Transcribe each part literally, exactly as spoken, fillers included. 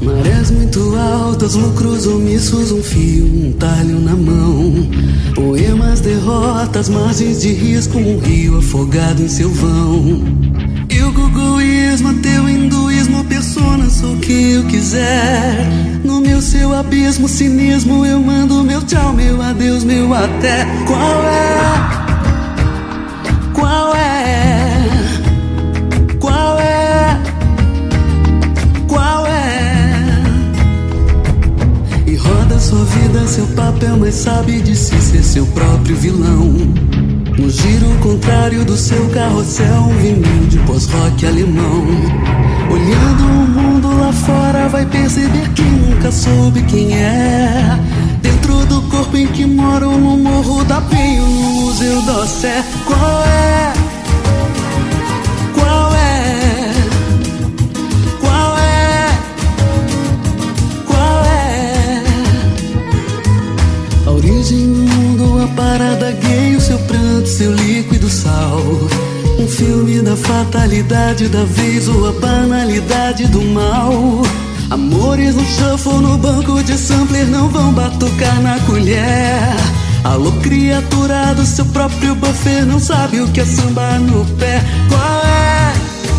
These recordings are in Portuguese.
Marés muito altas, lucros omissos, um fio, um talho na mão. Poemas, derrotas, margens de risco, um rio afogado em seu vão. E o guguísmo, teu hinduísmo, persona, sou quem eu quiser. No meu seu abismo, cinismo, eu mando meu tchau, meu adeus, meu até. Qual é? Qual é? Qual é? Qual é? E roda sua vida, seu papel, mas sabe de si ser seu próprio vilão. No giro contrário do seu carrossel, um vinil de pós-rock alemão. Olhando o mundo lá fora, vai perceber que nunca soube quem é. Dentro do corpo em que moro, no Morro da Penho, no Museu d'Orsay. Qual é? Qual é? Qual é? Qual é? A origem do mundo, a parada gay, o seu pranto, seu líquido sal. Um filme da fatalidade da vez ou a banalidade do mal. Amores no shuffle, no banco de sampler, não vão batucar na colher. Alô, criatura do seu próprio buffet, não sabe o que é samba no pé. Qual é?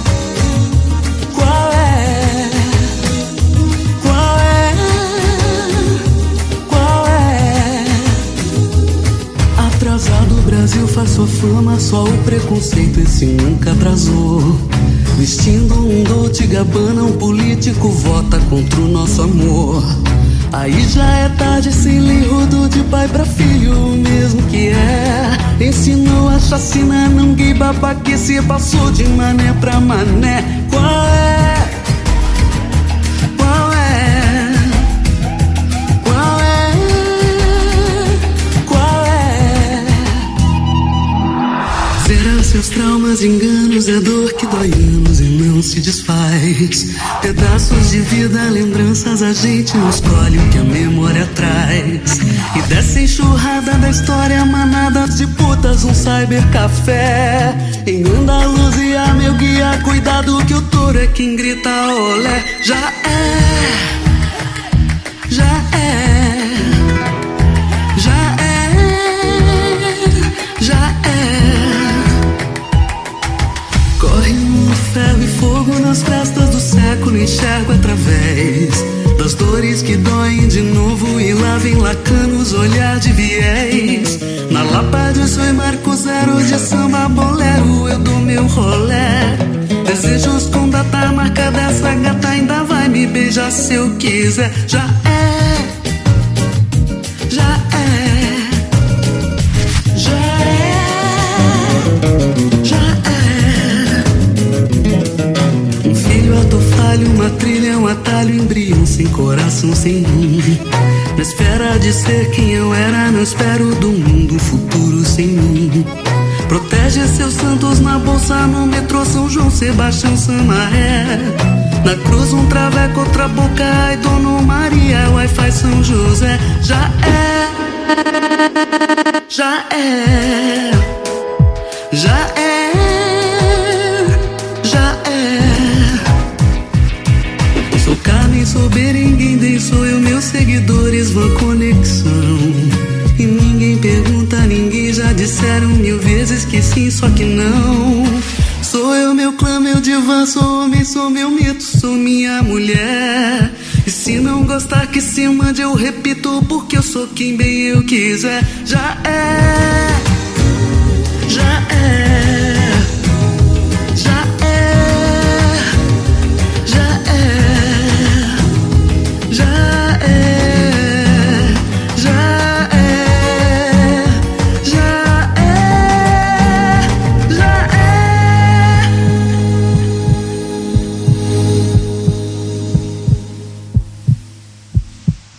Qual é? Qual é? Qual é? Atrasado o Brasil faz sua fama, só o preconceito esse nunca atrasou. Vestindo um Dolce Gabbana, um político vota contra o nosso amor. Aí já é tarde, sem lei, rodo de pai pra filho, o mesmo que é. Ensinou a chacina, não gay babaquice, passou de mané pra mané. Qual é? Qual é? Qual é? Qual é? Será seus traumas, enganos, é dor que dói anos e não se desfaz. Pedaços de vida, lembranças, a gente não escolhe o que a memória traz. E dessa enxurrada da história, manadas de putas, um cybercafé. Em Andaluzia, meu guia, cuidado que o touro é quem grita olé. Já é, já é, já é, já é. Corre no ferro e fogo nas festas do século, enxergo através das dores que doem de novo e lá vem lacanos, olhar de viés. Na Lapa de Sou Marco Zero, de samba bolero, eu dou meu rolé. Desejos com data marca dessa gata, ainda vai me beijar se eu quiser. Já é, já é, já é, já é. Um filho, ato falho, uma trilha, um atalho, embrião sem coração, sem rumo. Na esfera de ser quem eu era, não espero do mundo um futuro sem mim. Protege seus santos na bolsa, no metrô São João, Sebastião, Samaré. Na cruz um traveco, outra boca, ai Dona Maria, Wi-Fi São José. Já é, já é, já é, já é. Sou carne, sou berenguem, sou eu, meus seguidores vão conexão. E ninguém pergunta, ninguém já disseram mil vezes que sim, só que não. Sou eu, meu clã, meu divã, sou homem, sou meu mito, sou minha mulher. E se não gostar que se mande, eu repito, porque eu sou quem bem eu quiser. Já é,